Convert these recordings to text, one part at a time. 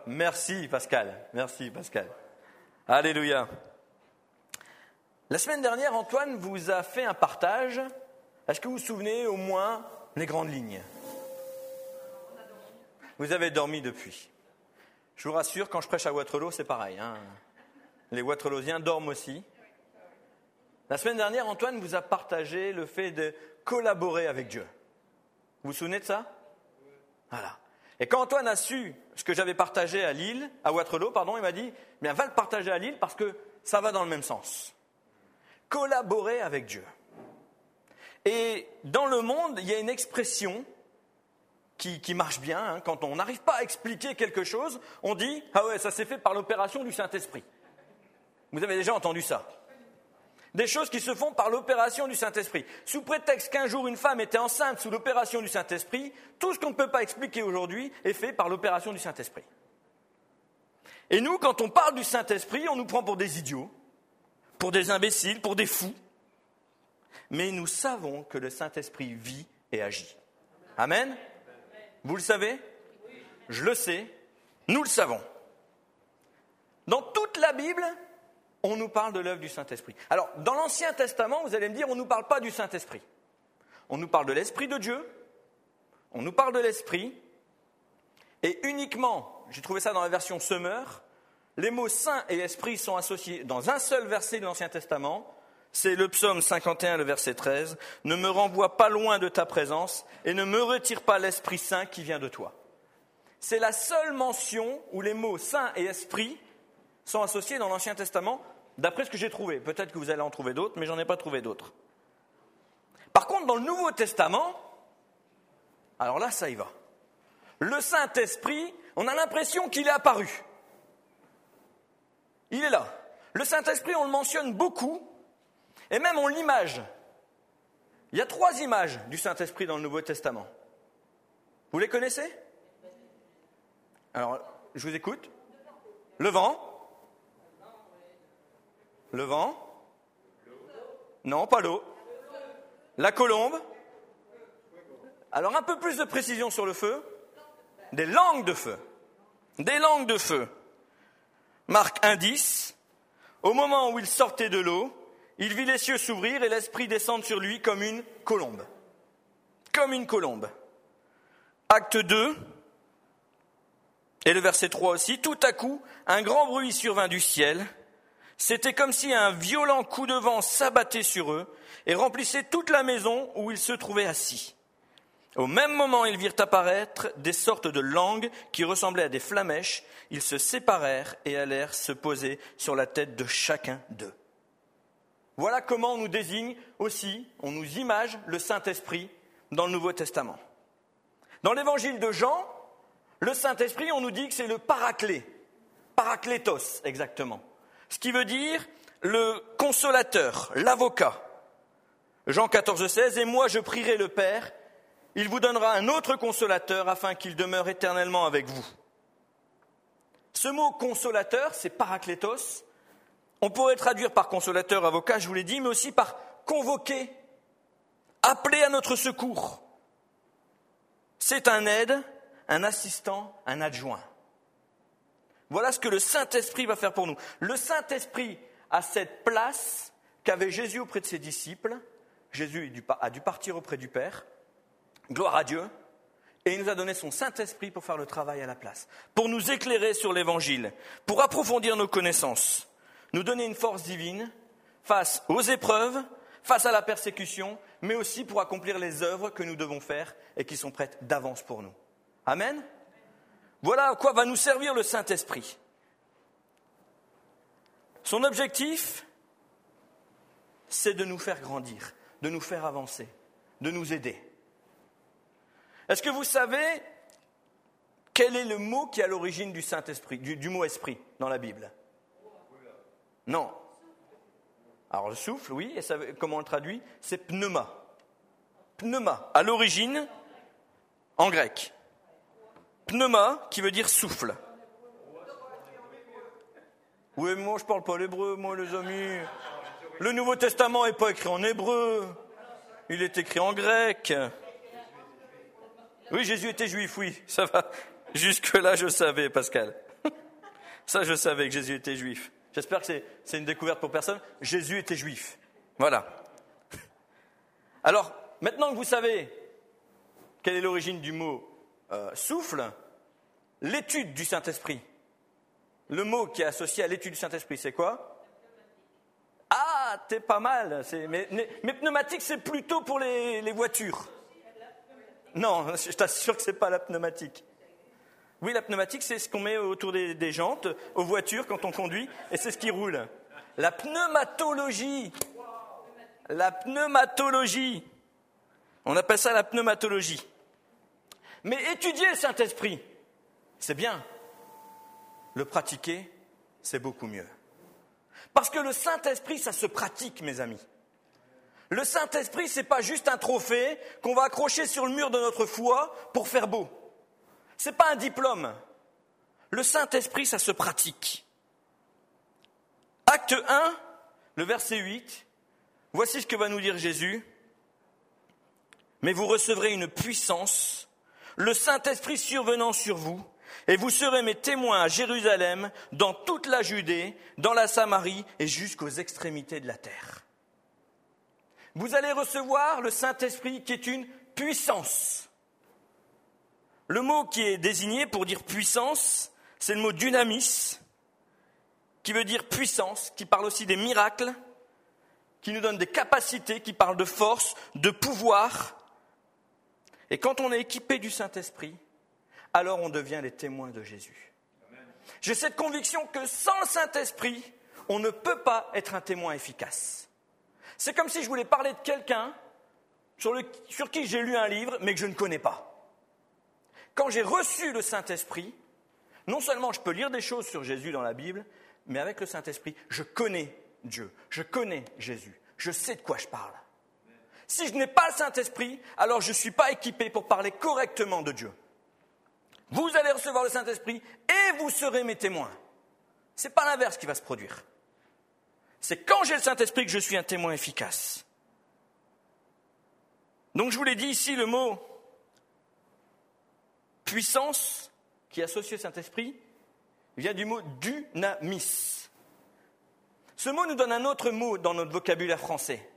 Merci Pascal. Merci Pascal. Alléluia. La semaine dernière, Antoine vous a fait un partage. Est-ce que vous vous souvenez au moins les grandes lignes ? Vous avez dormi depuis. Je vous rassure, quand je prêche à Waterloo, c'est pareil. Les Waterloosiens dorment aussi. La semaine dernière, Antoine vous a partagé le fait de collaborer avec Dieu. Vous vous souvenez de ça ? Voilà. Et quand Antoine a su ce que j'avais partagé à Waterloo, il m'a dit, bien, va le partager à Lille parce que ça va dans le même sens. Collaborer avec Dieu. Et dans le monde, il y a une expression qui marche bien. Quand on n'arrive pas à expliquer quelque chose, on dit, ah ouais, ça s'est fait par l'opération du Saint-Esprit. Vous avez déjà entendu ça ? Des choses qui se font par l'opération du Saint-Esprit. Sous prétexte qu'un jour une femme était enceinte sous l'opération du Saint-Esprit, tout ce qu'on ne peut pas expliquer aujourd'hui est fait par l'opération du Saint-Esprit. Et nous, quand on parle du Saint-Esprit, on nous prend pour des idiots, pour des imbéciles, pour des fous. Mais nous savons que le Saint-Esprit vit et agit. Amen ? Vous le savez ? Je le sais. Nous le savons. Dans toute la Bible, on nous parle de l'œuvre du Saint-Esprit. Alors, dans l'Ancien Testament, vous allez me dire, on ne nous parle pas du Saint-Esprit. On nous parle de l'Esprit de Dieu, on nous parle de l'Esprit, et uniquement, j'ai trouvé ça dans la version Semeur, les mots Saint et Esprit sont associés dans un seul verset de l'Ancien Testament, c'est le psaume 51, le verset 13, « Ne me renvoie pas loin de ta présence, et ne me retire pas l'Esprit Saint qui vient de toi. » C'est la seule mention où les mots Saint et Esprit sont associés dans l'Ancien Testament, d'après ce que j'ai trouvé. Peut-être que vous allez en trouver d'autres, mais je n'en ai pas trouvé d'autres. Par contre, dans le Nouveau Testament, alors là, ça y va. Le Saint-Esprit, on a l'impression qu'il est apparu. Il est là. Le Saint-Esprit, on le mentionne beaucoup, et même on l'image. Il y a 3 images du Saint-Esprit dans le Nouveau Testament. Vous les connaissez ? Alors, je vous écoute. Le vent. Le vent ? Non, pas l'eau. La colombe ? Alors un peu plus de précision sur le feu. Des langues de feu. Des langues de feu. Marc 1,10. Au moment où il sortait de l'eau, il vit les cieux s'ouvrir et l'Esprit descendre sur lui comme une colombe. Comme une colombe. Acte 2. Et le verset 3 aussi. Tout à coup, un grand bruit survint du ciel. C'était comme si un violent coup de vent s'abattait sur eux et remplissait toute la maison où ils se trouvaient assis. Au même moment, ils virent apparaître des sortes de langues qui ressemblaient à des flammèches. Ils se séparèrent et allèrent se poser sur la tête de chacun d'eux. Voilà comment on nous désigne aussi, on nous image le Saint-Esprit dans le Nouveau Testament. Dans l'évangile de Jean, le Saint-Esprit, on nous dit que c'est le paraclet, paraklétos exactement. Ce qui veut dire le consolateur, l'avocat. Jean 14, 16, « Et moi je prierai le Père, il vous donnera un autre consolateur afin qu'il demeure éternellement avec vous. » Ce mot consolateur, c'est paraklétos. On pourrait traduire par consolateur, avocat, je vous l'ai dit, mais aussi par convoquer, appeler à notre secours. C'est un aide, un assistant, un adjoint. Voilà ce que le Saint-Esprit va faire pour nous. Le Saint-Esprit a cette place qu'avait Jésus auprès de ses disciples. Jésus a dû partir auprès du Père. Gloire à Dieu. Et il nous a donné son Saint-Esprit pour faire le travail à la place. Pour nous éclairer sur l'Évangile. Pour approfondir nos connaissances. Nous donner une force divine face aux épreuves, face à la persécution, mais aussi pour accomplir les œuvres que nous devons faire et qui sont prêtes d'avance pour nous. Amen. Voilà à quoi va nous servir le Saint-Esprit. Son objectif, c'est de nous faire grandir, de nous faire avancer, de nous aider. Est-ce que vous savez quel est le mot qui est à l'origine du Saint-Esprit, du mot esprit dans la Bible ? Non. Alors le souffle, oui, et ça, comment on le traduit ? C'est pneuma. Pneuma, à l'origine, en grec. Pneuma, qui veut dire souffle. Oui, mais moi je parle pas l'hébreu, moi les amis. Le Nouveau Testament n'est pas écrit en hébreu, il est écrit en grec. Oui, Jésus était juif, oui, ça va. Jusque-là, je savais, Pascal. Ça, je savais que Jésus était juif. J'espère que c'est une découverte pour personne. Jésus était juif. Voilà. Alors, maintenant que vous savez quelle est l'origine du mot souffle, l'étude du Saint-Esprit, le mot qui est associé à l'étude du Saint-Esprit, c'est quoi? Ah, t'es pas mal. Mais pneumatique, c'est plutôt pour les voitures. Non, je t'assure que c'est pas la pneumatique. Oui, la pneumatique, c'est ce qu'on met autour des jantes, aux voitures quand on conduit, et c'est ce qui roule. La pneumatologie. La pneumatologie. On appelle ça la pneumatologie. Mais étudier le Saint-Esprit, c'est bien. Le pratiquer, c'est beaucoup mieux. Parce que le Saint-Esprit, ça se pratique, mes amis. Le Saint-Esprit, c'est pas juste un trophée qu'on va accrocher sur le mur de notre foi pour faire beau. C'est pas un diplôme. Le Saint-Esprit, ça se pratique. Acte 1, le verset 8. Voici ce que va nous dire Jésus. Mais vous recevrez une puissance, le Saint-Esprit survenant sur vous, et vous serez mes témoins à Jérusalem, dans toute la Judée, dans la Samarie et jusqu'aux extrémités de la terre. Vous allez recevoir le Saint-Esprit qui est une puissance. Le mot qui est désigné pour dire puissance, c'est le mot dynamis, qui veut dire puissance, qui parle aussi des miracles, qui nous donne des capacités, qui parle de force, de pouvoir. Et quand on est équipé du Saint-Esprit, alors on devient les témoins de Jésus. J'ai cette conviction que sans le Saint-Esprit, on ne peut pas être un témoin efficace. C'est comme si je voulais parler de quelqu'un sur qui j'ai lu un livre, mais que je ne connais pas. Quand j'ai reçu le Saint-Esprit, non seulement je peux lire des choses sur Jésus dans la Bible, mais avec le Saint-Esprit, je connais Dieu, je connais Jésus, je sais de quoi je parle. Si je n'ai pas le Saint-Esprit, alors je ne suis pas équipé pour parler correctement de Dieu. Vous allez recevoir le Saint-Esprit et vous serez mes témoins. Ce n'est pas l'inverse qui va se produire. C'est quand j'ai le Saint-Esprit que je suis un témoin efficace. Donc je vous l'ai dit ici, le mot puissance, qui est associé au Saint-Esprit, vient du mot dynamis. Ce mot nous donne un autre mot dans notre vocabulaire français.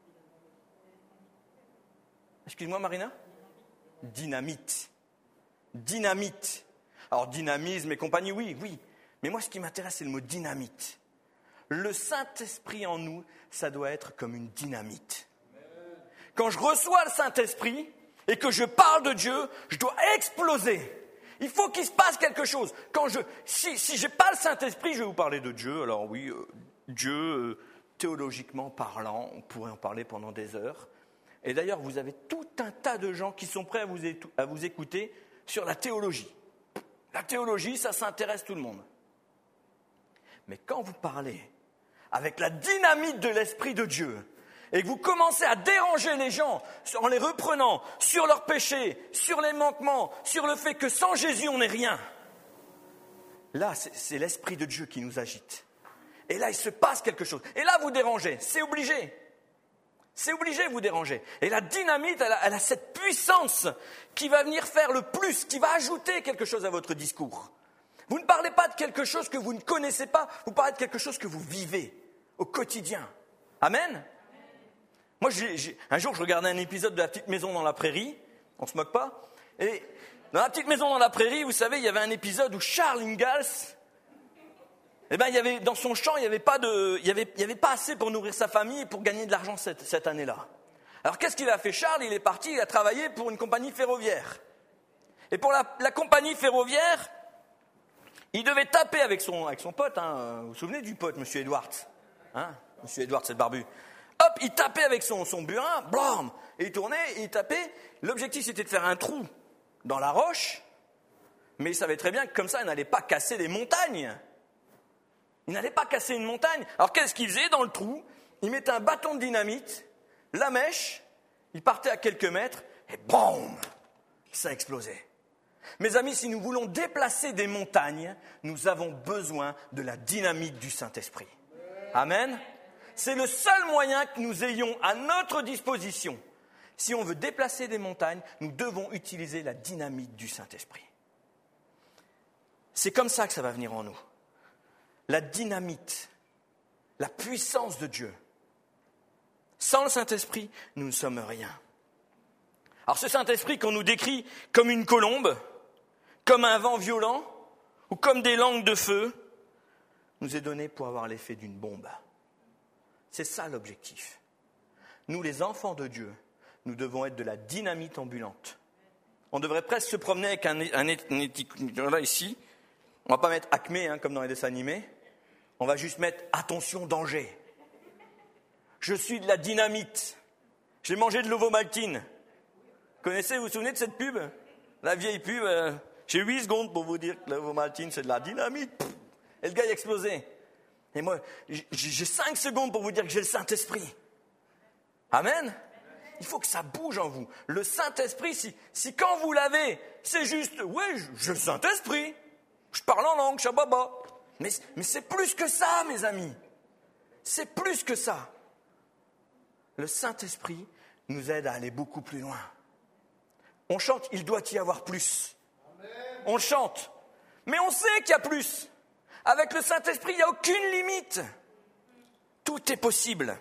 Excuse-moi Marina ? Dynamite. Dynamite. Alors dynamisme et compagnie, oui. Mais moi ce qui m'intéresse c'est le mot dynamite. Le Saint-Esprit en nous, ça doit être comme une dynamite. Quand je reçois le Saint-Esprit et que je parle de Dieu, je dois exploser. Il faut qu'il se passe quelque chose. Si je n'ai pas le Saint-Esprit, je vais vous parler de Dieu. Alors oui, Dieu, théologiquement parlant, on pourrait en parler pendant des heures. Et d'ailleurs, vous avez tout un tas de gens qui sont prêts à vous écouter sur la théologie. La théologie, ça s'intéresse tout le monde. Mais quand vous parlez avec la dynamite de l'Esprit de Dieu, et que vous commencez à déranger les gens en les reprenant sur leurs péchés, sur les manquements, sur le fait que sans Jésus on n'est rien, là c'est l'Esprit de Dieu qui nous agite. Et là il se passe quelque chose. Et là vous dérangez, c'est obligé. C'est obligé de vous déranger. Et la dynamite, elle a cette puissance qui va venir faire le plus, qui va ajouter quelque chose à votre discours. Vous ne parlez pas de quelque chose que vous ne connaissez pas, vous parlez de quelque chose que vous vivez au quotidien. Amen ? Moi, un jour, je regardais un épisode de La Petite Maison dans la Prairie, on ne se moque pas, et dans La Petite Maison dans la Prairie, vous savez, il y avait un épisode où Charles Ingalls, dans son champ, il n'y avait pas assez pour nourrir sa famille et pour gagner de l'argent cette année-là. Alors qu'est-ce qu'il a fait Charles ? Il est parti, il a travaillé pour une compagnie ferroviaire. Et pour la compagnie ferroviaire, il devait taper avec son pote, vous vous souvenez du pote, M. Edwards, M. Edwards, c'est le barbu. Hop, il tapait avec son burin, blam, et il tournait, et il tapait. L'objectif, c'était de faire un trou dans la roche, mais il savait très bien que comme ça, il n'allait pas casser les montagnes. Il n'allait pas casser une montagne. Alors qu'est-ce qu'il faisait dans le trou ? Il mettait un bâton de dynamite, la mèche, il partait à quelques mètres, et boum, ça explosait. Mes amis, si nous voulons déplacer des montagnes, nous avons besoin de la dynamite du Saint-Esprit. Amen. C'est le seul moyen que nous ayons à notre disposition. Si on veut déplacer des montagnes, nous devons utiliser la dynamite du Saint-Esprit. C'est comme ça que ça va venir en nous. la dynamite, la puissance de Dieu. Sans le Saint-Esprit, nous ne sommes rien. Alors ce Saint-Esprit qu'on nous décrit comme une colombe, comme un vent violent ou comme des langues de feu, nous est donné pour avoir l'effet d'une bombe. C'est ça l'objectif. Nous, les enfants de Dieu, nous devons être de la dynamite ambulante. On devrait presque se promener avec un là ici. On ne va pas mettre Acme comme dans les dessins animés. On va juste mettre attention, danger. Je suis de la dynamite. J'ai mangé de l'ovomaltine. Vous vous souvenez de cette pub? La vieille pub. J'ai 8 secondes pour vous dire que l'ovomaltine, c'est de la dynamite. Et le gars, il a explosé. Et moi, j'ai 5 secondes pour vous dire que j'ai le Saint-Esprit. Amen. Il faut que ça bouge en vous. Le Saint-Esprit, si quand vous l'avez, c'est juste, ouais, j'ai le Saint-Esprit. Je parle en langue, shababa. Mais c'est plus que ça, mes amis. C'est plus que ça. Le Saint-Esprit nous aide à aller beaucoup plus loin. On chante, il doit y avoir plus. On chante, mais on sait qu'il y a plus. Avec le Saint-Esprit, il n'y a aucune limite. Tout est possible.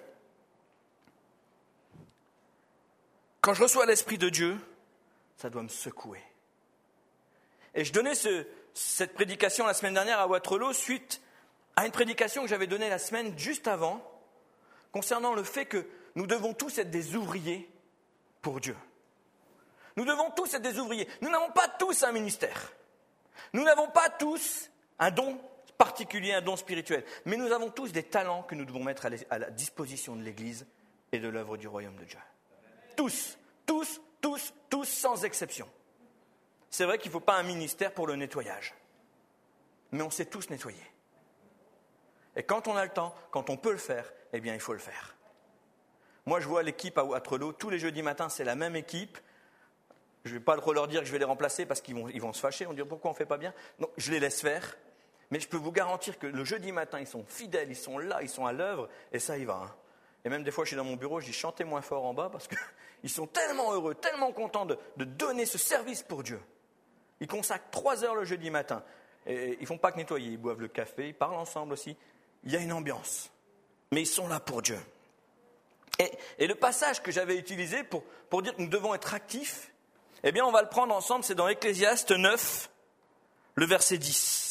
Quand je reçois l'Esprit de Dieu, ça doit me secouer. Et je donnais cette prédication la semaine dernière à Waterloo suite à une prédication que j'avais donnée la semaine juste avant concernant le fait que nous devons tous être des ouvriers pour Dieu. Nous devons tous être des ouvriers. Nous n'avons pas tous un ministère. Nous n'avons pas tous un don particulier, un don spirituel. Mais nous avons tous des talents que nous devons mettre à la disposition de l'Église et de l'œuvre du royaume de Dieu. Tous, tous, tous, tous, sans exception. C'est vrai qu'il ne faut pas un ministère pour le nettoyage. Mais on sait tous nettoyer. Et quand on a le temps, quand on peut le faire, eh bien il faut le faire. Moi je vois l'équipe à Waterloo, tous les jeudis matins c'est la même équipe. Je ne vais pas leur dire que je vais les remplacer parce qu'ils vont se fâcher, ils vont dire pourquoi on ne fait pas bien. Non, je les laisse faire. Mais je peux vous garantir que le jeudi matin, ils sont fidèles, ils sont là, ils sont à l'œuvre, et ça y va. Hein. Et même des fois, je suis dans mon bureau, je dis chantez moins fort en bas parce qu'ils sont tellement heureux, tellement contents de donner ce service pour Dieu. Ils consacrent 3 heures le jeudi matin. Et ils ne font pas que nettoyer, ils boivent le café, ils parlent ensemble aussi. Il y a une ambiance. Mais ils sont là pour Dieu. Et le passage que j'avais utilisé pour dire que nous devons être actifs, eh bien on va le prendre ensemble, c'est dans Ecclésiaste 9, le verset 10.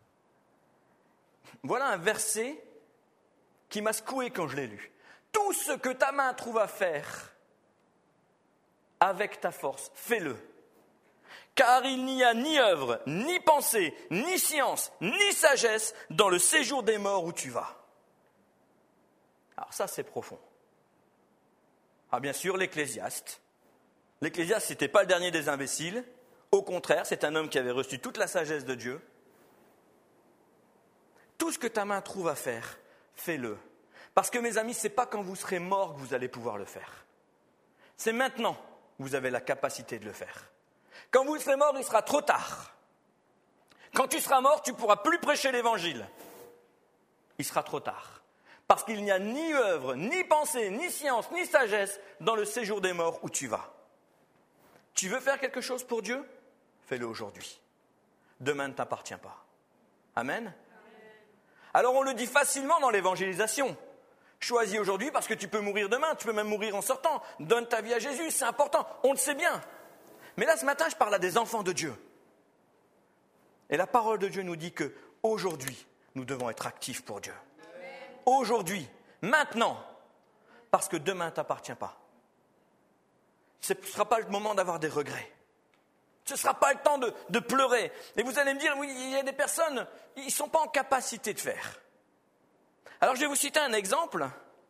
Voilà un verset qui m'a secoué quand je l'ai lu. Tout ce que ta main trouve à faire avec ta force, fais-le. Car il n'y a ni œuvre, ni pensée, ni science, ni sagesse dans le séjour des morts où tu vas. Alors ça, c'est profond. Ah, bien sûr, l'Ecclésiaste. L'Ecclésiaste, ce n'était pas le dernier des imbéciles. Au contraire, c'est un homme qui avait reçu toute la sagesse de Dieu. Tout ce que ta main trouve à faire, fais-le. Parce que, mes amis, ce n'est pas quand vous serez mort que vous allez pouvoir le faire. C'est maintenant que vous avez la capacité de le faire. Quand vous serez mort, il sera trop tard. Quand tu seras mort, tu ne pourras plus prêcher l'Évangile. Il sera trop tard. Parce qu'il n'y a ni œuvre, ni pensée, ni science, ni sagesse dans le séjour des morts où tu vas. Tu veux faire quelque chose pour Dieu ? Fais-le aujourd'hui. Demain ne t'appartient pas. Amen ? Alors on le dit facilement dans l'évangélisation. Choisis aujourd'hui parce que tu peux mourir demain, tu peux même mourir en sortant. Donne ta vie à Jésus, c'est important, on le sait bien. Mais là ce matin je parle à des enfants de Dieu. Et la parole de Dieu nous dit qu'aujourd'hui nous devons être actifs pour Dieu. Aujourd'hui, maintenant, parce que demain ne t'appartient pas. Ce ne sera pas le moment d'avoir des regrets. Ce ne sera pas le temps de pleurer. Et vous allez me dire, oui, il y a des personnes, ils ne sont pas en capacité de faire. Alors je vais vous citer un exemple.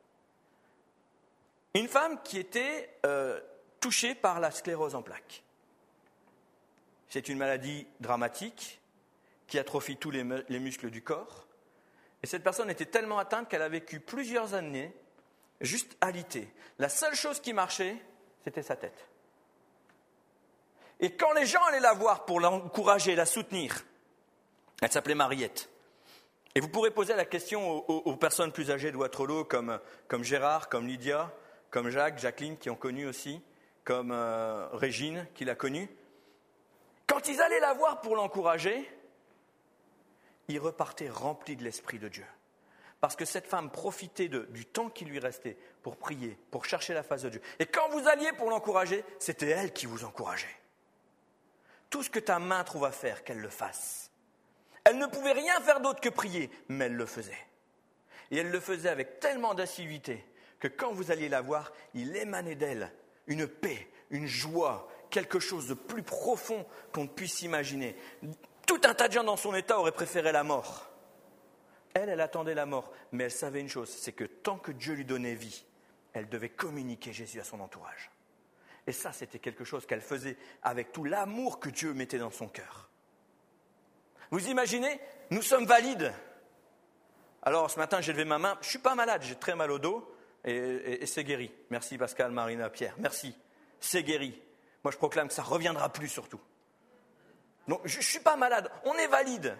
Une femme qui était touchée par la sclérose en plaques. C'est une maladie dramatique qui atrophie tous les muscles du corps. Et cette personne était tellement atteinte qu'elle a vécu plusieurs années juste alitée. La seule chose qui marchait, c'était sa tête. Et quand les gens allaient la voir pour l'encourager, la soutenir, elle s'appelait Mariette. Et vous pourrez poser la question aux personnes plus âgées de Waterloo, comme Gérard, comme Lydia, comme Jacques, Jacqueline, qui ont connu aussi, comme Régine, qui l'a connue. Quand ils allaient la voir pour l'encourager, il repartait rempli de l'Esprit de Dieu. Parce que cette femme profitait du temps qui lui restait pour prier, pour chercher la face de Dieu. Et quand vous alliez pour l'encourager, c'était elle qui vous encourageait. Tout ce que ta main trouve à faire, qu'elle le fasse. Elle ne pouvait rien faire d'autre que prier, mais elle le faisait. Et elle le faisait avec tellement d'assiduité que quand vous alliez la voir, il émanait d'elle une paix, une joie, quelque chose de plus profond qu'on ne puisse imaginer. Tout un tas de gens dans son état auraient préféré la mort. Elle attendait la mort, mais elle savait une chose, c'est que tant que Dieu lui donnait vie, elle devait communiquer Jésus à son entourage. Et ça, c'était quelque chose qu'elle faisait avec tout l'amour que Dieu mettait dans son cœur. Vous imaginez, nous sommes valides. Alors, ce matin, j'ai levé ma main. Je ne suis pas malade, j'ai très mal au dos et c'est guéri. Merci Pascal, Marina, Pierre. Merci. C'est guéri. Moi, je proclame que ça ne reviendra plus surtout. Donc, je ne suis pas malade. On est valide.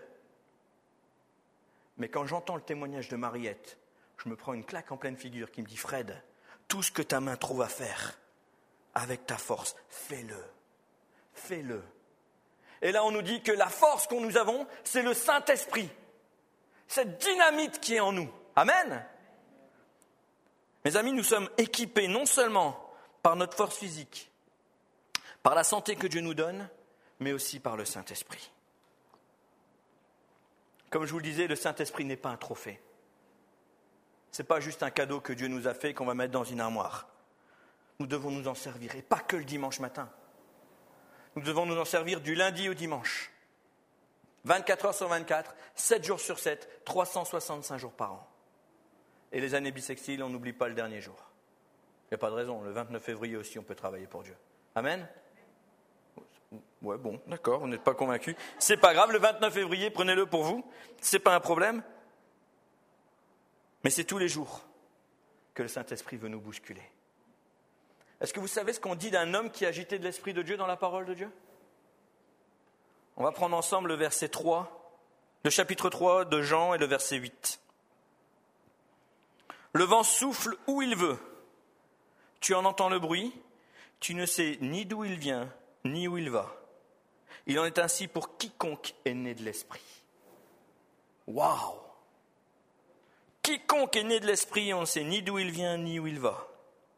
Mais quand j'entends le témoignage de Mariette, je me prends une claque en pleine figure qui me dit « Fred, tout ce que ta main trouve à faire, avec ta force, fais-le. Fais-le. » Et là, on nous dit que la force qu'on nous avons, c'est le Saint-Esprit. Cette dynamite qui est en nous. Amen. Mes amis, nous sommes équipés non seulement par notre force physique, par la santé que Dieu nous donne, mais aussi par le Saint-Esprit. Comme je vous le disais, le Saint-Esprit n'est pas un trophée. Ce n'est pas juste un cadeau que Dieu nous a fait et qu'on va mettre dans une armoire. Nous devons nous en servir, et pas que le dimanche matin. Nous devons nous en servir du lundi au dimanche. 24 heures sur 24, 7 jours sur 7, 365 jours par an. Et les années bissextiles, on n'oublie pas le dernier jour. Il n'y a pas de raison, le 29 février aussi, on peut travailler pour Dieu. Amen. Ouais, bon, d'accord, vous n'êtes pas convaincus. C'est pas grave, le 29 février, prenez-le pour vous. C'est pas un problème. Mais c'est tous les jours que le Saint-Esprit veut nous bousculer. Est-ce que vous savez ce qu'on dit d'un homme qui agitait de l'Esprit de Dieu dans la parole de Dieu ? On va prendre ensemble le verset 3, le chapitre 3 de Jean et le verset 8. Le vent souffle où il veut. Tu en entends le bruit. Tu ne sais ni d'où il vient, ni où il va. Il en est ainsi pour quiconque est né de l'Esprit. Waouh ! Quiconque est né de l'Esprit, on ne sait ni d'où il vient, ni où il va.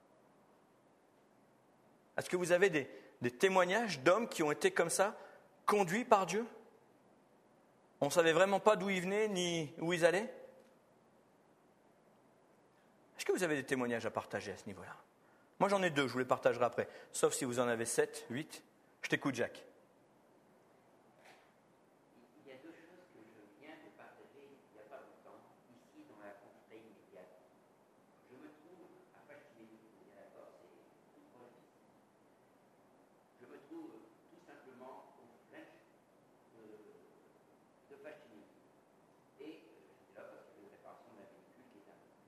Est-ce que vous avez des témoignages d'hommes qui ont été comme ça, conduits par Dieu ? On ne savait vraiment pas d'où ils venaient, ni où ils allaient ? Est-ce que vous avez des témoignages à partager à ce niveau-là ? Moi, j'en ai 2, je vous les partagerai après. Sauf si vous en avez 7, 8. Je t'écoute, Jacques. Il y a 2 choses que je viens de partager il n'y a pas longtemps, ici dans la contrée immédiate. Je me trouve à Fachinémy, vous êtes d'accord, c'est tout proche. Je me trouve tout simplement au flèche de Fachinémy. Et j'étais là parce qu'il y avait une réparation d'un véhicule qui est un peu.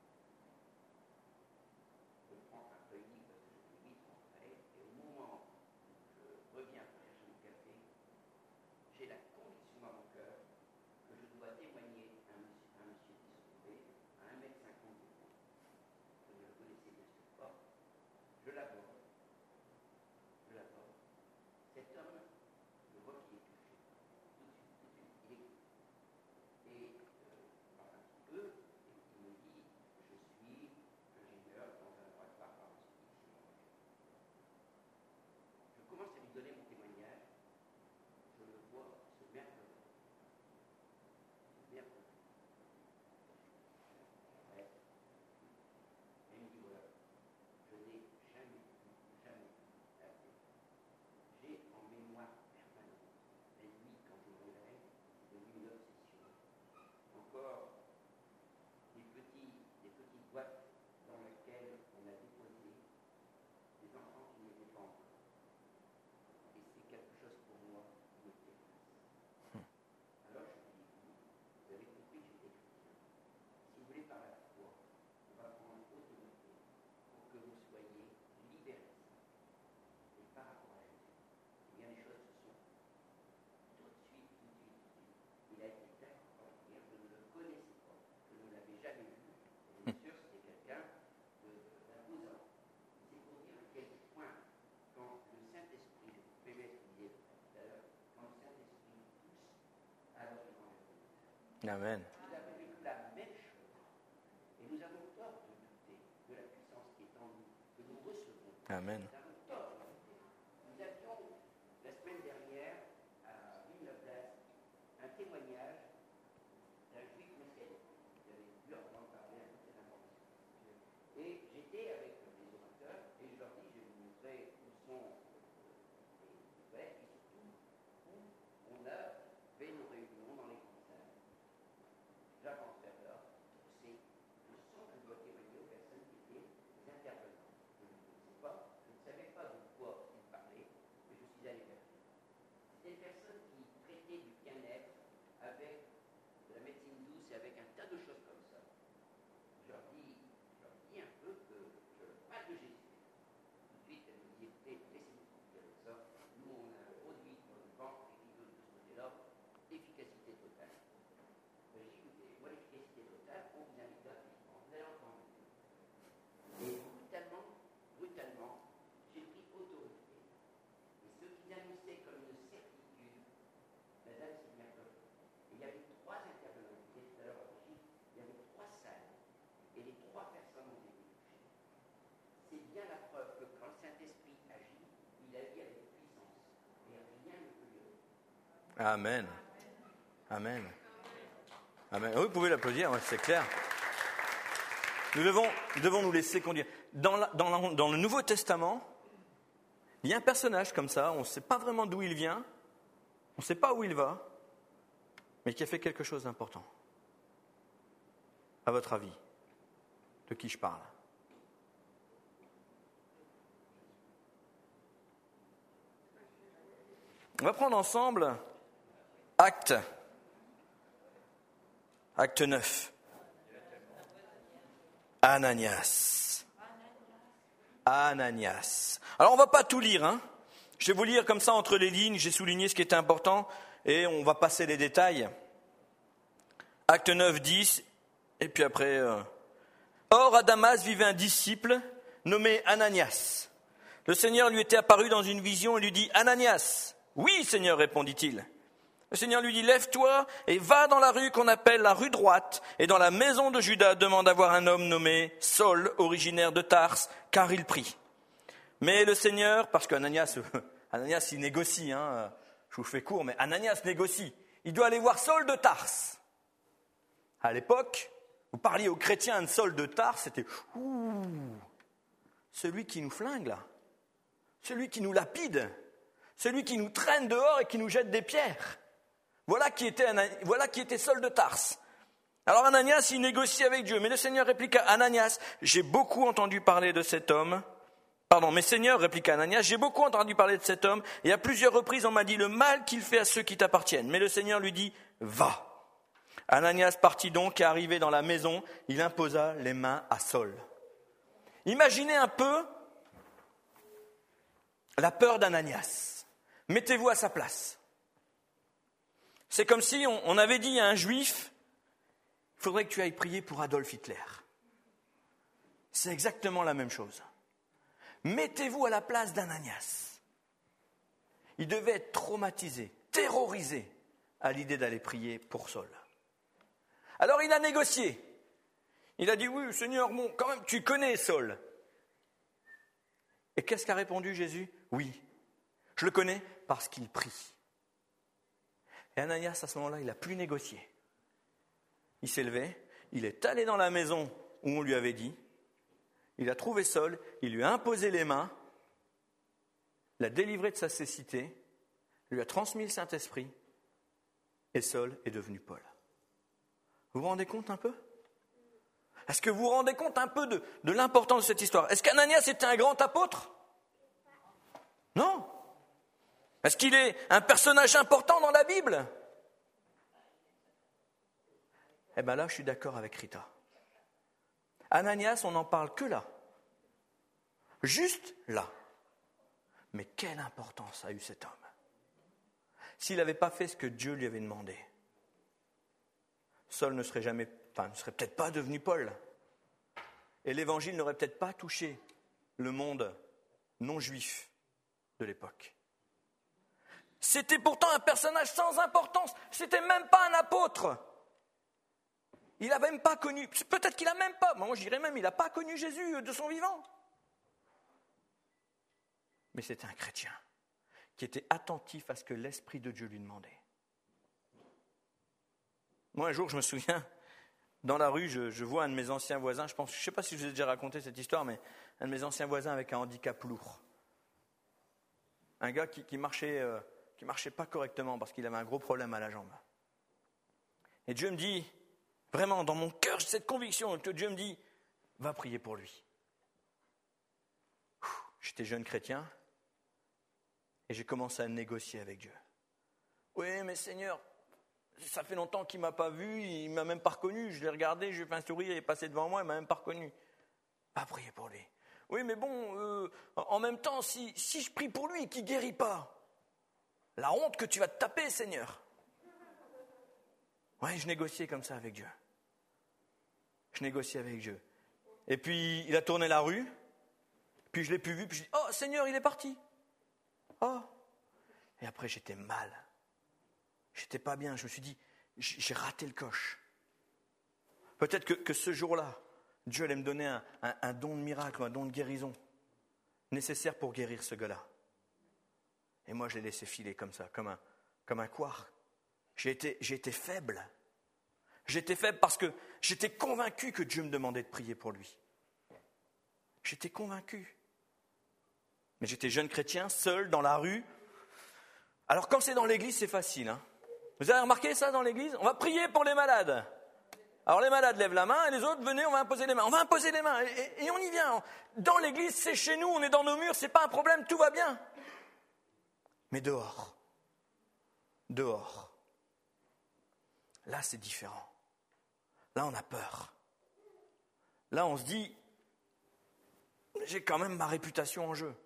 Je prends un feuillis parce que je suis vite rentré, et au moment où je reviens pour chercher mon café, j'ai la conviction dans mon cœur que je dois témoigner à un monsieur qui se trouvait à 1,50 m de moi. Vous ne le connaissez bien sûr pas. Je l'aborde. Cet homme, je vois qu'il est touché. Tout de suite, il écoute. Et parle un petit peu, et il me dit, je suis ingénieur dans un laboratoire pharmaceutique. Je commence à lui donner mon témoignage. Je le vois se merveiller. Ouais. Et il me dit, voilà, je n'ai jamais vu la paix. J'ai en mémoire permanente la nuit quand je me réveille, c'est devenu une obsession. Encore des petites boîtes dans lesquelles on a déposé des enfants qui n'étaient pas encore. Et c'est quelque chose pour moi qui me dépasse. Alors je vous dis, vous avez compris que j'étais chrétien. Si vous voulez par la foi, on va prendre autorité pour que vous soyez libérés. Et par rapport à Jésus, eh bien les choses se sont tout de suite. Il a été très particulier, je ne le connaissais pas, je ne l'avais jamais vu. Et bien sûr, c'était quelqu'un Amen. Nous avons vécu la même chose. Et nous avons tort de douter de la puissance qui est en nous, que nous recevons. Amen. Nous avons tort de douter. Nous avions, la semaine dernière, à Villeneuve-d'Ascq, un témoignage d'un juif messianique. Vous avez pu entendre parler un peu de cette information. Et j'étais avec les orateurs et je leur dis, je vais vous montrer où sont les nouvelles et surtout où on a fait nos réunions dans les grandes salles. J'avance vers là, c'est le son que doit témoigner aux personnes qui étaient les intervenants. Je ne connaissais pas, je ne savais pas de quoi ils parlaient, mais je suis allé vers eux. C'était des personnes qui traitaient du bien-être avec de la médecine douce et avec un tas de choses comme ça. Je leur dis un peu que je parle de Jésus. Tout de suite, elles me disent, écoutez, laissez-nous tranquille avec ça. Nous, on a un produit dans le ventre et qui veut de ce côté-là, efficacité totale. Je dis, écoutez, moi, l'efficacité totale, on vous invite à vivre. Vous allez entendre. Et brutalement, j'ai pris autorité. Et ceux qui annonçaient comme une certitude, la dame s'est bien peur. Et il y avait 3 intervenants. Je disais tout à l'heure à Brigitte, il y avait 3 salles. Et les 3 personnes ont été touchées. C'est bien la preuve que quand le Saint-Esprit agit, il agit avec puissance. Et rien ne peut lui arrêter. Amen. Amen. Amen. Oui, vous pouvez l'applaudir, ouais, c'est clair. Nous devons nous laisser conduire. Dans le Nouveau Testament, il y a un personnage comme ça, on ne sait pas vraiment d'où il vient, on ne sait pas où il va, mais qui a fait quelque chose d'important. À votre avis, de qui je parle? On va prendre ensemble Acte 9. Ananias. Alors on va pas tout lire, hein. Je vais vous lire comme ça entre les lignes, j'ai souligné ce qui était important et on va passer les détails. Acte 9, 10, et puis après... Or, à Damas vivait un disciple nommé Ananias. Le Seigneur lui était apparu dans une vision et lui dit « Ananias !»« Oui, Seigneur, répondit-il. » Le Seigneur lui dit « Lève-toi et va dans la rue qu'on appelle la rue droite, et dans la maison de Judas demande à voir un homme nommé Saul, originaire de Tarse, car il prie. » Mais le Seigneur, parce qu'Ananias, il négocie, hein, je vous fais court, mais Ananias négocie. Il doit aller voir Saul de Tarse. À l'époque, vous parliez aux chrétiens de Saul de Tarse, c'était celui qui nous flingue là, celui qui nous lapide, celui qui nous traîne dehors et qui nous jette des pierres. Voilà qui était Saul de Tarse. Alors Ananias, il négocie avec Dieu, mais le Seigneur répliqua, Ananias, j'ai beaucoup entendu parler de cet homme. Mais Seigneur, répliqua Ananias, j'ai beaucoup entendu parler de cet homme, et à plusieurs reprises on m'a dit le mal qu'il fait à ceux qui t'appartiennent. Mais le Seigneur lui dit, va. Ananias partit donc et arrivé dans la maison, il imposa les mains à Saul. Imaginez un peu la peur d'Ananias. Mettez-vous à sa place. C'est comme si on avait dit à un juif, il faudrait que tu ailles prier pour Adolf Hitler. C'est exactement la même chose. Mettez-vous à la place d'Ananias. Il devait être traumatisé, terrorisé à l'idée d'aller prier pour Saul. Alors il a négocié. Il a dit, oui, Seigneur, bon, quand même, tu connais Saul. Et qu'est-ce qu'a répondu Jésus ? Oui, je le connais parce qu'il prie. Et Ananias, à ce moment-là, il n'a plus négocié. Il s'est levé, il est allé dans la maison où on lui avait dit, il a trouvé Saul, il lui a imposé les mains, l'a délivré de sa cécité, lui a transmis le Saint-Esprit, et Saul est devenu Paul. Vous vous rendez compte un peu ? Est-ce que vous vous rendez compte un peu de l'importance de cette histoire ? Est-ce qu'Ananias était un grand apôtre ? Non. Est-ce qu'il est un personnage important dans la Bible ? Eh bien là, je suis d'accord avec Rita. Ananias, on n'en parle que là. Juste là. Mais quelle importance a eu cet homme ? S'il n'avait pas fait ce que Dieu lui avait demandé, Saul ne serait peut-être pas devenu Paul. Et l'évangile n'aurait peut-être pas touché le monde non juif de l'époque. C'était pourtant un personnage sans importance. C'était même pas un apôtre. Il n'a même pas connu, peut-être qu'il n'a même pas, moi je dirais même, il n'a pas connu Jésus de son vivant. Mais c'était un chrétien qui était attentif à ce que l'Esprit de Dieu lui demandait. Moi, un jour, je me souviens, dans la rue, je vois un de mes anciens voisins, je ne sais pas si je vous ai déjà raconté cette histoire, mais un de mes anciens voisins avec un handicap lourd. Un gars qui marchait pas correctement parce qu'il avait un gros problème à la jambe. Et Dieu me dit, vraiment, dans mon cœur, j'ai cette conviction que Dieu me dit, va prier pour lui. J'étais jeune chrétien et j'ai commencé à négocier avec Dieu. Oui, mais Seigneur, ça fait longtemps qu'il ne m'a pas vu, il ne m'a même pas reconnu. Je l'ai regardé, je lui ai fait un sourire, il est passé devant moi, il ne m'a même pas reconnu. Va prier pour lui. Oui, mais bon, en même temps, si je prie pour lui et qu'il ne guérit pas, la honte que tu vas te taper, Seigneur. Oui, je négociais comme ça avec Dieu. Je négociais avec Dieu. Et puis, il a tourné la rue, puis je ne l'ai plus vu, puis je dis, oh, Seigneur, il est parti. Oh. Et après, j'étais mal. J'étais pas bien. Je me suis dit, j'ai raté le coche. Peut-être que ce jour-là, Dieu allait me donner un don de miracle, un don de guérison, nécessaire pour guérir ce gars-là. Et moi, je l'ai laissé filer comme ça, comme un couard. J'ai été faible. J'étais faible parce que j'étais convaincu que Dieu me demandait de prier pour lui. J'étais convaincu. Mais j'étais jeune chrétien, seul, dans la rue. Alors quand c'est dans l'église, c'est facile. Hein. Vous avez remarqué ça dans l'église ? On va prier pour les malades. Alors les malades lèvent la main et les autres, venez, on va imposer les mains. On va imposer les mains et on y vient. Dans l'église, c'est chez nous, on est dans nos murs, c'est pas un problème, tout va bien. Mais dehors, là c'est différent. Là on a peur. Là on se dit, j'ai quand même ma réputation en jeu.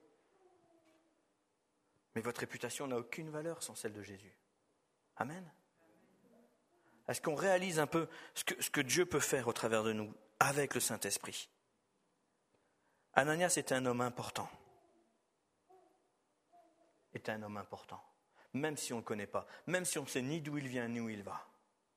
Mais votre réputation n'a aucune valeur sans celle de Jésus. Amen. Est-ce qu'on réalise un peu ce que Dieu peut faire au travers de nous avec le Saint-Esprit ? Ananias était un homme important. Était un homme important. Même si on ne le connaît pas. Même si on ne sait ni d'où il vient ni où il va.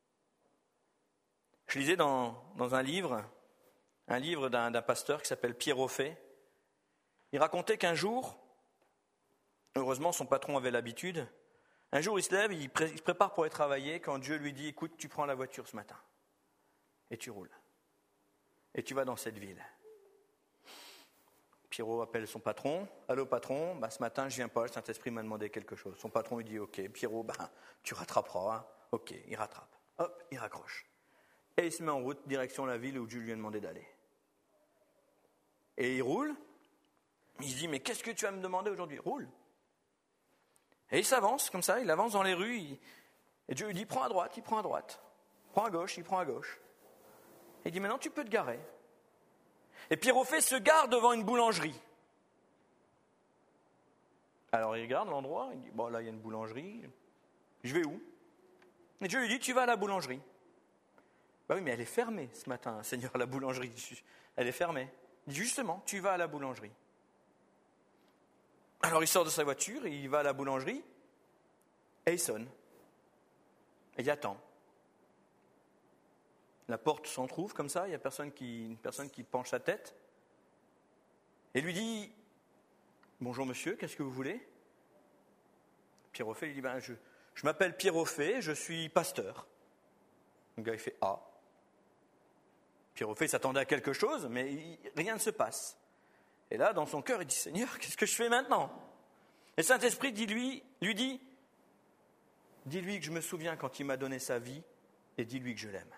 Je lisais dans un livre d'un pasteur qui s'appelle Pierre Offet. Il racontait qu'un jour, heureusement son patron avait l'habitude, un jour il se lève, il se prépare pour aller travailler quand Dieu lui dit « Écoute, tu prends la voiture ce matin et tu roules et tu vas dans cette ville. » Pierrot appelle son patron. « Allô patron, ce matin je viens pas, le Saint-Esprit m'a demandé quelque chose. » Son patron lui dit « Ok, Pierrot, tu rattraperas. Hein. » Ok, il rattrape. Hop, il raccroche. Et il se met en route, direction la ville où Dieu lui a demandé d'aller. Et il roule. Il se dit « Mais qu'est-ce que tu vas me demander aujourd'hui ? Roule. » Et il s'avance comme ça, il avance dans les rues, et Dieu lui dit, prends à droite, il prend à droite. Prends à gauche, il prend à gauche. Et il dit, maintenant tu peux te garer. Et Pierre Offet se gare devant une boulangerie. Alors il regarde l'endroit, il dit, bon là il y a une boulangerie, je vais où ? Et Dieu lui dit, tu vas à la boulangerie. Bah oui, mais elle est fermée ce matin, Seigneur, la boulangerie. Elle est fermée. Il dit, justement, tu vas à la boulangerie. Alors il sort de sa voiture, il va à la boulangerie et il sonne. Et il attend. La porte s'entrouvre comme ça, il y a une personne qui penche sa tête et lui dit « Bonjour monsieur, qu'est-ce que vous voulez ?» Pierre Offet lui dit « Je m'appelle Pierre Offet, je suis pasteur. » Le gars il fait « Ah ». Pierre Offet s'attendait à quelque chose, mais rien ne se passe. Et là, dans son cœur, il dit, Seigneur, qu'est-ce que je fais maintenant ? Et le Saint-Esprit lui dit, dis-lui que je me souviens quand il m'a donné sa vie, et dis-lui que je l'aime.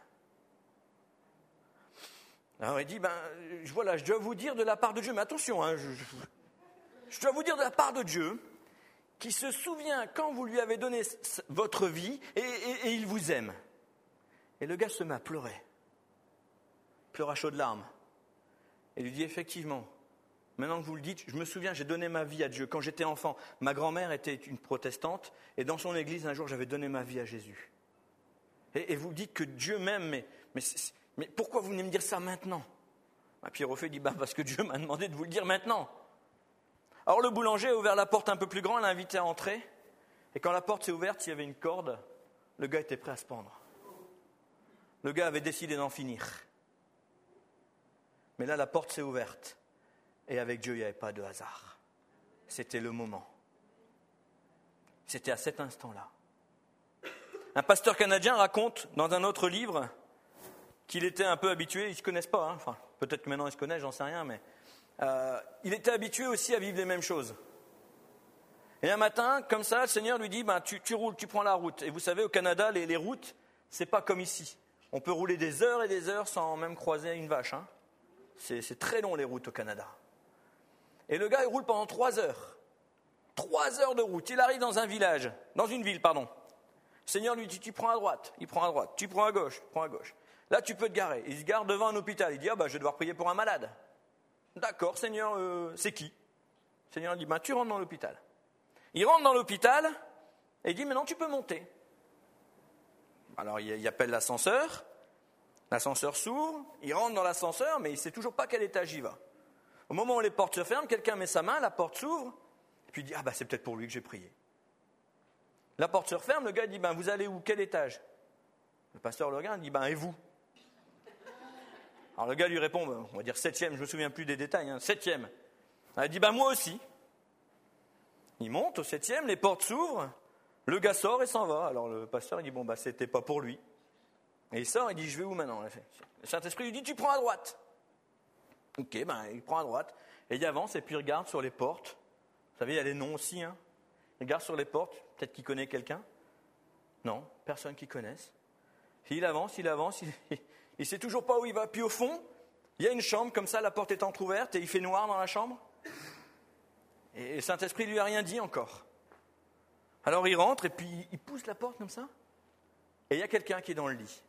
Alors il dit, je dois vous dire de la part de Dieu, mais attention, hein, je dois vous dire de la part de Dieu, qui se souvient quand vous lui avez donné votre vie, et il vous aime. Et le gars se met à pleurer. Il pleure à chaudes larmes. Et lui dit, effectivement, maintenant que vous le dites, je me souviens, j'ai donné ma vie à Dieu. Quand j'étais enfant, ma grand-mère était une protestante et dans son église, un jour, j'avais donné ma vie à Jésus. Et vous dites que Dieu m'aime, mais pourquoi vous venez me dire ça maintenant ? Pierre Offet dit, parce que Dieu m'a demandé de vous le dire maintenant. Alors le boulanger a ouvert la porte un peu plus grande, l'a invité à entrer. Et quand la porte s'est ouverte, il y avait une corde, le gars était prêt à se pendre. Le gars avait décidé d'en finir. Mais là, la porte s'est ouverte. Et avec Dieu, il n'y avait pas de hasard. C'était le moment. C'était à cet instant-là. Un pasteur canadien raconte dans un autre livre qu'il était un peu habitué, ils ne se connaissent pas, hein. Enfin, peut-être que maintenant ils se connaissent, j'en sais rien, mais il était habitué aussi à vivre les mêmes choses. Et un matin, comme ça, le Seigneur lui dit, tu roules, tu prends la route. Et vous savez, au Canada, les routes, c'est pas comme ici. On peut rouler des heures et des heures sans même croiser une vache. Hein. C'est très long les routes au Canada. Et le gars, il roule pendant 3 heures. 3 heures de route. Il arrive dans une ville. Le Seigneur lui dit, tu prends à droite, il prend à droite. Tu prends à gauche, il prend à gauche. Là, tu peux te garer. Il se gare devant un hôpital. Il dit, je vais devoir prier pour un malade. D'accord, Seigneur, c'est qui? Le Seigneur dit, tu rentres dans l'hôpital. Il rentre dans l'hôpital et il dit, maintenant tu peux monter. Alors il appelle l'ascenseur. L'ascenseur s'ouvre. Il rentre dans l'ascenseur, mais il ne sait toujours pas quel étage il va. Au moment où les portes se ferment, quelqu'un met sa main, la porte s'ouvre. Et puis il dit, c'est peut-être pour lui que j'ai prié. La porte se referme, le gars dit, vous allez où? Quel étage? Le pasteur le regarde, il dit, et vous? Alors le gars lui répond, on va dire 7e, je ne me souviens plus des détails, 7e. Il dit, moi aussi. Il monte au 7e, les portes s'ouvrent, le gars sort et s'en va. Alors le pasteur il dit, c'était pas pour lui. Et il sort, il dit, je vais où maintenant? Le Saint-Esprit lui dit, tu prends à droite. Ok, il prend à droite. Et il avance et puis il regarde sur les portes. Vous savez, il y a les noms aussi. Il regarde sur les portes, peut-être qu'il connaît quelqu'un. Non, personne qui connaisse. Puis il avance, il ne sait toujours pas où il va. Puis au fond, il y a une chambre, comme ça, la porte est entrouverte et il fait noir dans la chambre. Et le Saint-Esprit lui a rien dit encore. Alors il rentre et puis il pousse la porte comme ça. Et il y a quelqu'un qui est dans le lit.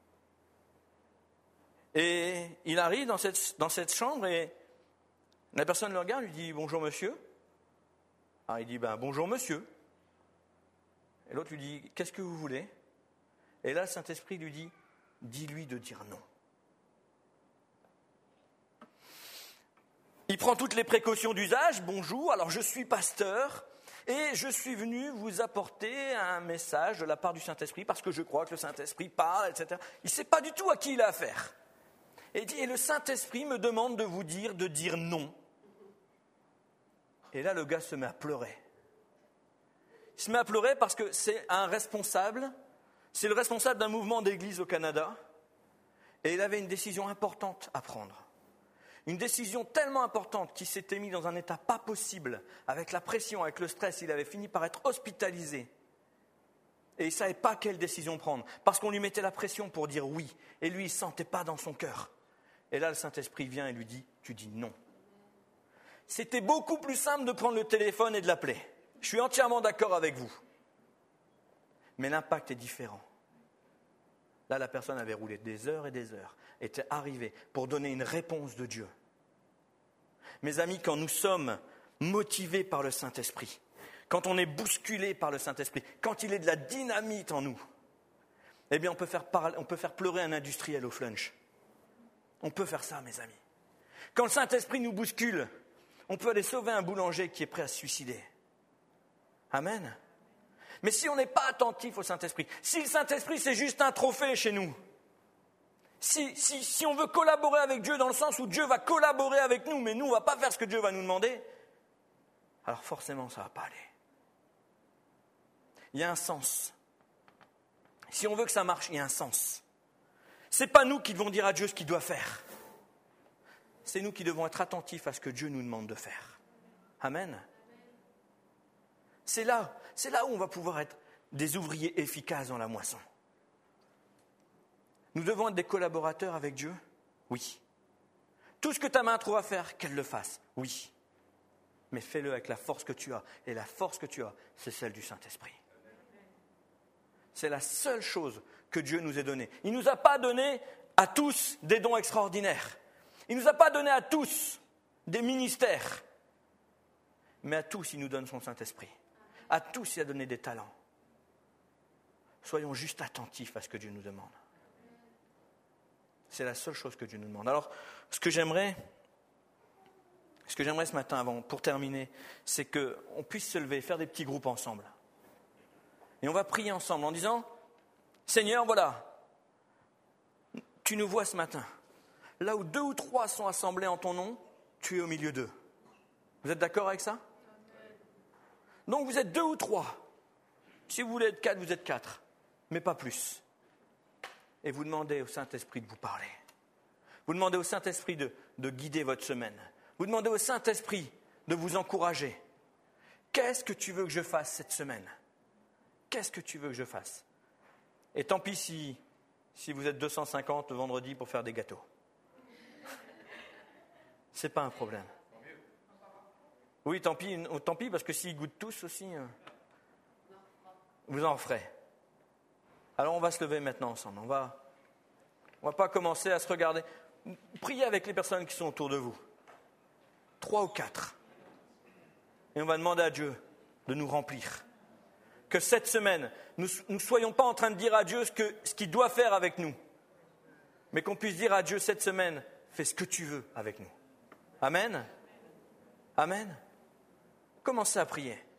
Et il arrive dans cette chambre et la personne le regarde, lui dit « Bonjour monsieur ». Alors il dit « Bonjour monsieur ». Et l'autre lui dit « Qu'est-ce que vous voulez ?» Et là le Saint-Esprit lui dit « Dis-lui de dire non ». Il prend toutes les précautions d'usage. « Bonjour, alors je suis pasteur et je suis venu vous apporter un message de la part du Saint-Esprit parce que je crois que le Saint-Esprit parle, etc. » Il ne sait pas du tout à qui il a affaire. Et il dit, et le Saint-Esprit me demande de vous dire de dire non. Et là, le gars se met à pleurer. Il se met à pleurer parce que c'est un responsable, c'est le responsable d'un mouvement d'église au Canada, et il avait une décision importante à prendre. Une décision tellement importante qu'il s'était mis dans un état pas possible, avec la pression, avec le stress, il avait fini par être hospitalisé. Et il ne savait pas quelle décision prendre, parce qu'on lui mettait la pression pour dire oui, et lui, il ne sentait pas dans son cœur. Et là, le Saint-Esprit vient et lui dit, tu dis non. C'était beaucoup plus simple de prendre le téléphone et de l'appeler. Je suis entièrement d'accord avec vous. Mais l'impact est différent. Là, la personne avait roulé des heures et des heures, était arrivée pour donner une réponse de Dieu. Mes amis, quand nous sommes motivés par le Saint-Esprit, quand on est bousculé par le Saint-Esprit, quand il est de la dynamite en nous, eh bien, on peut faire pleurer un industriel au flunch. On peut faire ça, mes amis. Quand le Saint-Esprit nous bouscule, on peut aller sauver un boulanger qui est prêt à se suicider. Amen. Mais si on n'est pas attentif au Saint-Esprit, si le Saint-Esprit c'est juste un trophée chez nous, si on veut collaborer avec Dieu dans le sens où Dieu va collaborer avec nous, mais nous on ne va pas faire ce que Dieu va nous demander, alors forcément ça ne va pas aller. Il y a un sens. Si on veut que ça marche, il y a un sens. Ce n'est pas nous qui devons dire à Dieu ce qu'il doit faire. C'est nous qui devons être attentifs à ce que Dieu nous demande de faire. Amen. C'est là où on va pouvoir être des ouvriers efficaces dans la moisson. Nous devons être des collaborateurs avec Dieu. Oui. Tout ce que ta main trouve à faire, qu'elle le fasse. Oui. Mais fais-le avec la force que tu as. Et la force que tu as, c'est celle du Saint-Esprit. C'est la seule chose que Dieu nous ait donnée. Il ne nous a pas donné à tous des dons extraordinaires. Il ne nous a pas donné à tous des ministères. Mais à tous, il nous donne son Saint-Esprit. À tous, il a donné des talents. Soyons juste attentifs à ce que Dieu nous demande. C'est la seule chose que Dieu nous demande. Alors, ce que j'aimerais ce matin, pour terminer, c'est qu'on puisse se lever, faire des petits groupes ensemble. Et on va prier ensemble en disant, Seigneur, voilà, tu nous vois ce matin. Là où 2 ou 3 sont assemblés en ton nom, tu es au milieu d'eux. Vous êtes d'accord avec ça? Donc vous êtes 2 ou 3. Si vous voulez être 4, vous êtes 4, mais pas plus. Et vous demandez au Saint-Esprit de vous parler. Vous demandez au Saint-Esprit de guider votre semaine. Vous demandez au Saint-Esprit de vous encourager. Qu'est-ce que tu veux que je fasse cette semaine? Qu'est-ce que tu veux que je fasse? Et tant pis si vous êtes 250 le vendredi pour faire des gâteaux. C'est pas un problème. Oui, tant pis parce que s'ils goûtent tous aussi, vous en ferez. Alors on va se lever maintenant ensemble. On va pas commencer à se regarder. Priez avec les personnes qui sont autour de vous. 3 ou 4. Et on va demander à Dieu de nous remplir. Que cette semaine, nous ne soyons pas en train de dire à Dieu ce qu'il doit faire avec nous. Mais qu'on puisse dire à Dieu cette semaine, fais ce que tu veux avec nous. Amen. Amen. Commencez à prier.